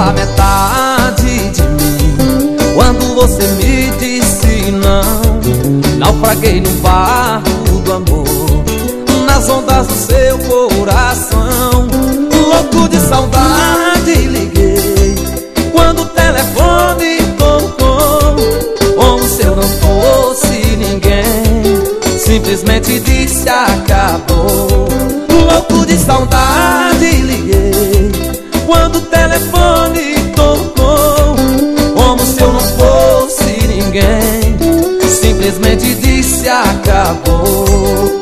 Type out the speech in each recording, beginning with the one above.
pela metade de mim. Quando você me disse não, naufraguei no barco do amor, nas ondas do seu coração. Louco de saudade liguei quando o telefone tocou, como se eu não fosse ninguém, simplesmente disse acabou. Louco de saudade liguei quando o telefone tocou, como se eu não fosse ninguém, simplesmente disse acabou.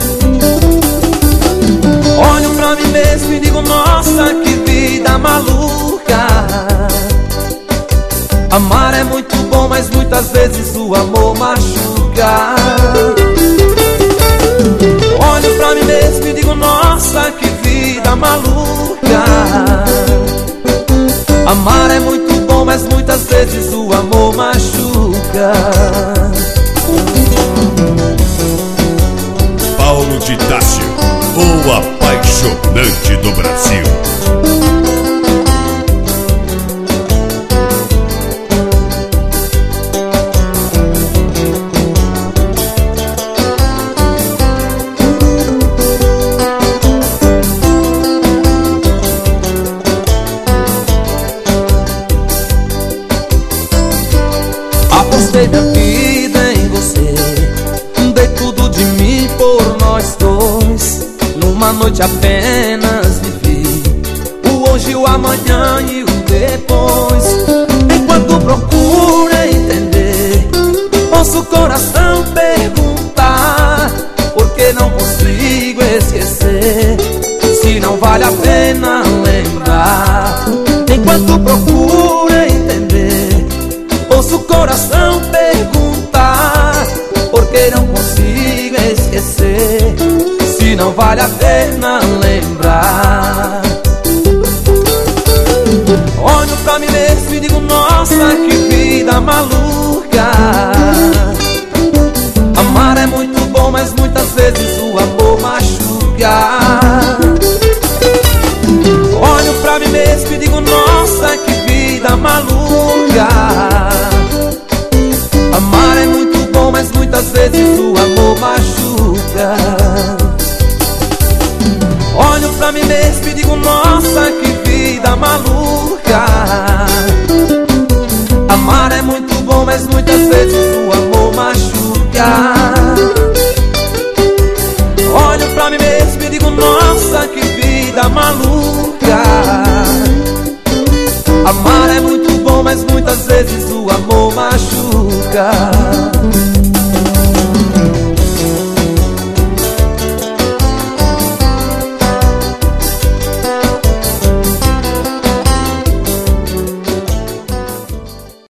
Olho pra mim mesmo e digo, nossa, que vida maluca. Amar é muito bom, mas muitas vezes o amor machuca. Olho pra mim mesmo e digo, nossa, que vida maluca. Amar é muito bom, mas muitas vezes o amor machuca. Paulo de Tássio, o apaixonante do Brasil. Apostei minha vida em você, dei tudo de mim por nós dois. Numa noite apenas vivi o hoje, o amanhã e o depois. Enquanto procuro entender, ouço o coração perguntar por que não consigo esquecer, se não vale a pena lembrar. Enquanto procuro entender, ouço o coração perguntar por que não consigo esquecer, se não vale a pena lembrar. Olho pra mim mesmo e digo, nossa, que vida maluca. Amar é muito bom, mas muitas vezes o amor machuca. Olho pra mim mesmo e digo, nossa, que vida maluca. Amar é muito bom, mas muitas vezes o amor machuca. Olho pra mim mesmo e digo, nossa, que vida maluca. Amar é muito bom, mas muitas vezes o amor machuca. Olho pra mim mesmo e digo, nossa, que vida maluca. Amar é muito bom, mas muitas vezes o amor machuca.